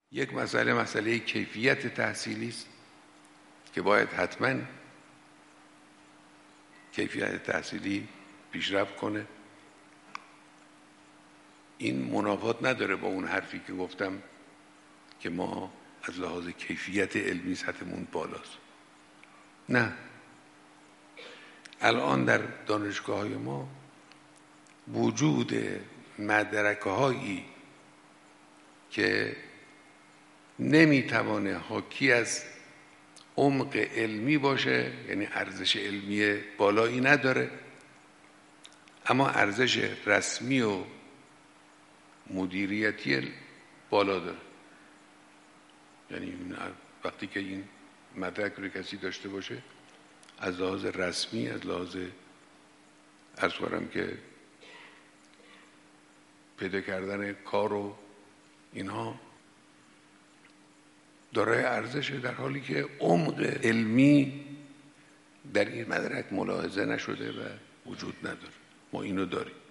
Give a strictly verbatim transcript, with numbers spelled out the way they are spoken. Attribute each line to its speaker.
Speaker 1: یک مسئله مسئله کیفیت تحصیلی است که باید حتما کیفیت تحصیلی پیشرفت کنه. این منافات نداره با اون حرفی که گفتم که ما از لحاظ کیفیت علمی سطحمون بالاست. نه، الان در دانشگاه‌های ما وجود مدرک‌هایی که نمیتوانه حاکی از عمق علمی باشه، یعنی ارزش علمی بالایی نداره، اما ارزش رسمی و مدیریتی بالا داره. یعنی وقتی که این مدرک رو کسی داشته باشه، از لحاظ رسمی، از لحاظ عرض کنم که پیدا کردن کار و اینها دارای ارزشه، در حالی که عمق علمی در این مدرک ملاحظه نشده و وجود نداره. ما اینو داریم.